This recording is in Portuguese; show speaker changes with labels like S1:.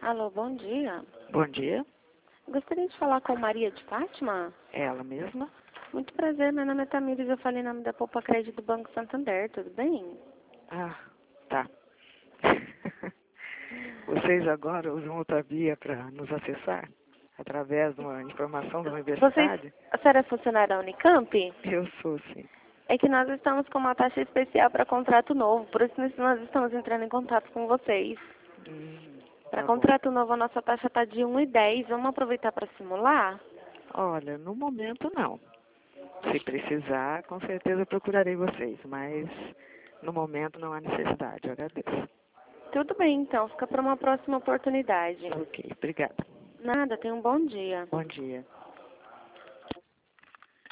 S1: Alô, bom dia.
S2: Bom dia,
S1: Gostaria de falar com Maria de Fátima?
S2: ela mesma.
S1: Muito prazer, meu nome é Tamires, eu falei em nome da Poupa Crédito do Banco Santander, tudo bem?
S2: Ah, tá. Vocês agora usam outra via para nos acessar? Através de uma informação da universidade?
S1: A senhora é funcionária da Unicamp?
S2: Eu sou, sim.
S1: É que nós estamos com uma taxa especial para contrato novo, por isso nós estamos entrando em contato com vocês. Para
S2: Tá bom.
S1: contrato novo, a nossa taxa está de 1,10. Vamos aproveitar para simular?
S2: Olha, no momento não. Se precisar, com certeza procurarei vocês, mas no momento não há necessidade. Eu agradeço.
S1: Tudo bem, então. Fica para uma próxima oportunidade.
S2: Ok, obrigada.
S1: Nada, tenha um bom dia.
S2: Bom dia.